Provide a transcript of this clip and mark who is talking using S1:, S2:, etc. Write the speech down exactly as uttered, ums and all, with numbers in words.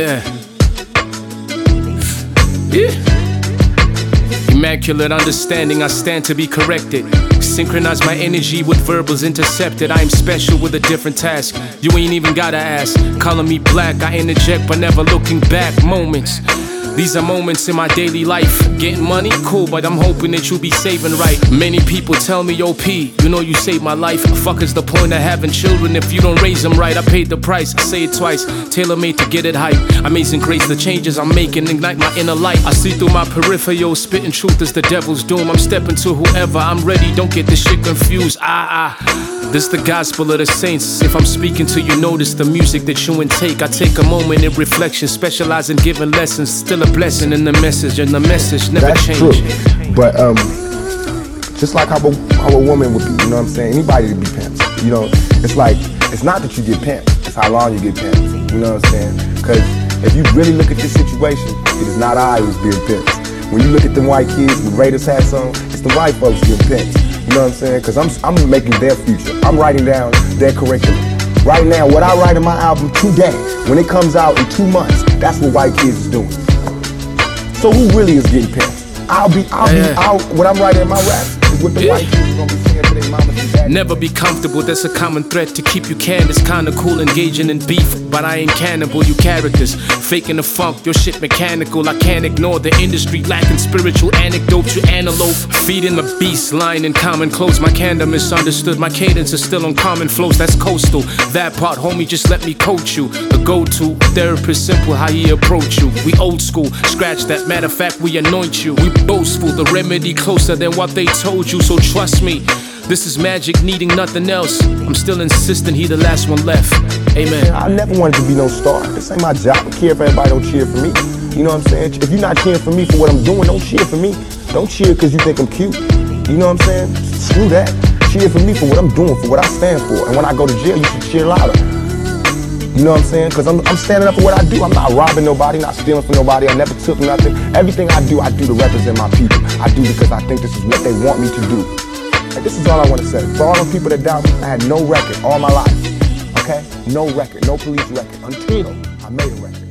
S1: Yeah. Yeah. Immaculate understanding, I stand to be corrected. Synchronize my energy with verbals intercepted. I am special with a different task. You ain't even gotta ask. Calling me black, I interject but never looking back. Moments. These are moments in my daily life. Getting money, cool, but I'm hoping that you be saving right. Many people tell me, yo P, you know you saved my life. Fuck is the point of having children if you don't raise them right? I paid the price, I say it twice, tailor-made to get it hype. Amazing grace, the changes I'm making ignite my inner light. I see through my peripheral, spitting truth is the devil's doom. I'm stepping to whoever, I'm ready, don't get this shit confused. Ah, ah. This the gospel of the saints. If I'm speaking to you, notice the music that you intake. I take a moment in reflection, specialize in giving lessons. Still a blessing in the message, and the message never
S2: That's
S1: change.
S2: True. But um, just like how a, how a woman would be, you know what I'm saying? Anybody to be pimped. You know, it's like, it's not that you get pimped, it's how long you get pimped. You know what I'm saying? Because if you really look at this situation, it is not I who's being pimped. When you look at them white kids with Raiders hats on, it's the white folks getting pimped. You know what I'm saying? Because I'm, I'm making their future. I'm writing down their curriculum. Right now, what I write in my album today, when it comes out in two months, that's what white kids is doing. So who really is getting pimped? I'll be, I'll
S1: yeah.
S2: be, I'll, what I'm writing in my rap is what the yeah. white kids are gonna be saying to their mamas and daddies.
S1: Never be comfortable, that's a common threat to keep you canned. It's kinda cool engaging in beef, but I ain't cannibal, you characters. Faking the funk, your shit mechanical. I can't ignore the industry lacking spiritual anecdotes. You antelope, feeding the beast, lying in common clothes. My candor misunderstood, my cadence is still on common flows. That's coastal, that part homie, just let me coach you. The go-to therapist, simple how he approach you. We old school, scratch that, matter of fact we anoint you. We boastful, the remedy closer than what they told you. So trust me, this is magic needing nothing else. I'm still insistent he the last one left. Amen.
S2: I never wanted to be no star. This ain't my job. I care if everybody don't cheer for me. You know what I'm saying? If you're not cheering for me for what I'm doing, don't cheer for me. Don't cheer because you think I'm cute. You know what I'm saying? Screw that. Cheer for me for what I'm doing, for what I stand for. And when I go to jail, you should cheer louder. You know what I'm saying? Because I'm, I'm standing up for what I do. I'm not robbing nobody, not stealing from nobody. I never took nothing. Everything I do, I do to represent my people. I do because I think this is what they want me to do. And this is all I want to say. For all the people that doubt me, I had no record all my life. Okay? No record, no police record until I made a record.